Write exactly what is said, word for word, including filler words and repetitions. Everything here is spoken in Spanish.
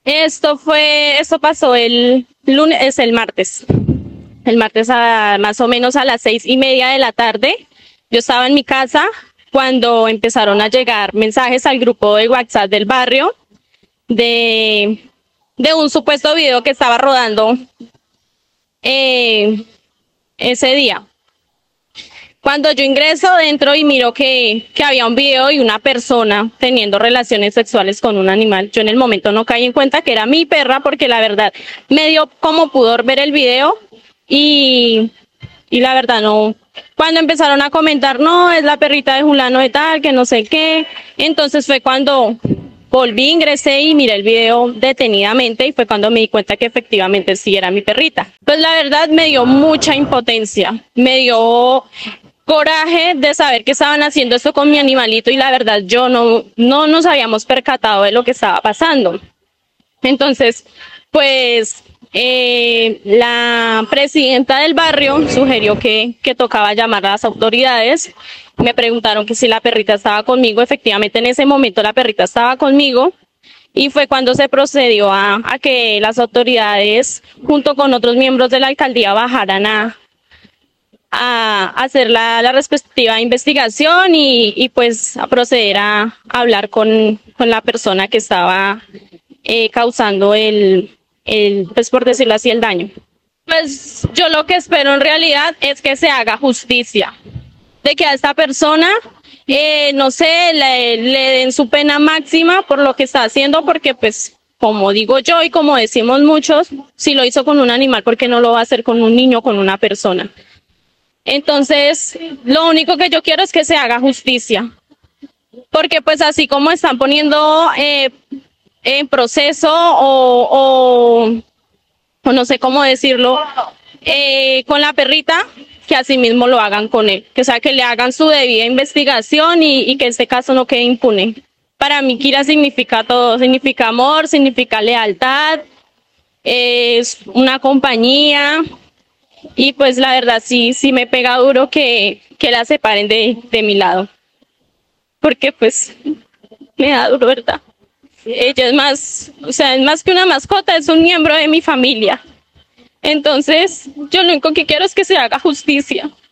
Esto fue, esto pasó el lunes, es el martes. El martes a más o menos a las seis y media de la tarde. Yo estaba en mi casa cuando empezaron a llegar mensajes al grupo de WhatsApp del barrio de, de un supuesto video que estaba rodando eh, ese día. Cuando yo ingreso dentro y miro que, que había un video y una persona teniendo relaciones sexuales con un animal, yo en el momento no caí en cuenta que era mi perra porque la verdad me dio como pudor ver el video y, y la verdad no. Cuando empezaron a comentar, no, es la perrita de Julano de tal, que no sé qué, entonces fue cuando volví, ingresé y miré el video detenidamente y fue cuando me di cuenta que efectivamente sí era mi perrita. Pues la verdad me dio mucha impotencia, me dio coraje de saber que estaban haciendo esto con mi animalito y la verdad yo no, no nos habíamos percatado de lo que estaba pasando. Entonces, pues eh, la presidenta del barrio sugirió que, que tocaba llamar a las autoridades. Me preguntaron que si la perrita estaba conmigo. Efectivamente, en ese momento la perrita estaba conmigo y fue cuando se procedió a, a que las autoridades, junto con otros miembros de la alcaldía, bajaran a a hacer la, la respectiva investigación y, y pues a proceder a, a hablar con, con la persona que estaba eh, causando el, el, pues por decirlo así, el daño. Pues yo lo que espero en realidad es que se haga justicia, de que a esta persona, eh, no sé, le, le den su pena máxima por lo que está haciendo, porque pues como digo yo y como decimos muchos, si lo hizo con un animal, ¿por qué no lo va a hacer con un niño, con una persona? Entonces, lo único que yo quiero es que se haga justicia, porque pues así como están poniendo eh, en proceso o, o, o no sé cómo decirlo, eh, con la perrita, que así mismo lo hagan con él, que o sea, que le hagan su debida investigación y, y que este caso no quede impune. Para mí Kira significa todo, significa amor, significa lealtad, es una compañía. Y pues la verdad sí, sí me pega duro que, que la separen de, de mi lado. Porque pues me da duro, ¿verdad? Ella es más, o sea, es más que una mascota, es un miembro de mi familia. Entonces, yo lo único que quiero es que se haga justicia.